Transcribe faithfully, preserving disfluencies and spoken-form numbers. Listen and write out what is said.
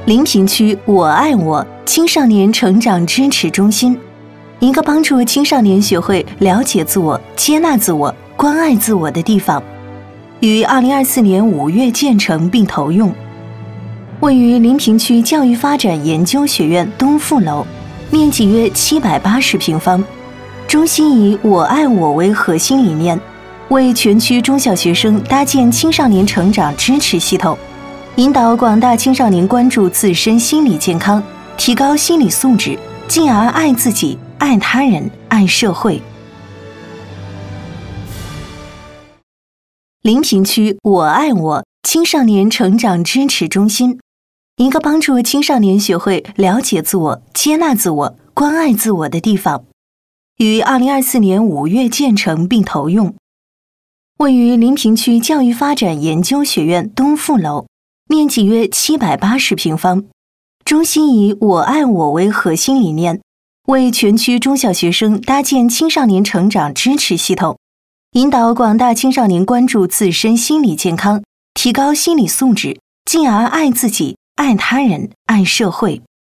临平区我爱我青少年成长支持中心，一个帮助青少年学会了解自我、接纳自我、关爱自我的地方，于二零二四年五月建成并投用。位于临平区教育发展研究学院东附楼，面积约七百八十平方。中心以我爱我为核心理念，为全区中小学生搭建青少年成长支持系统，引导广大青少年关注自身心理健康，提高心理素质，进而爱自己、爱他人、爱社会。临平区我爱我青少年成长支持中心，一个帮助青少年学会了解自我、接纳自我、关爱自我的地方，于二零二四年五月建成并投用。位于临平区教育发展研究学院东附楼，面积约七百八十平方。中心以我爱我为核心理念，为全区中小学生搭建青少年成长支持系统，引导广大青少年关注自身心理健康，提高心理素质，进而爱自己、爱他人、爱社会。